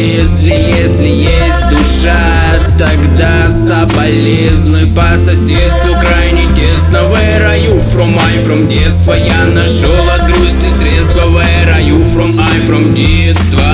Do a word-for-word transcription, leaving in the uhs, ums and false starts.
если, если есть душа, тогда соболезнуй по соседству крайне тесно. Where are you from? I from детства. Я нашел от грусти средства. Where are you from? I from детства.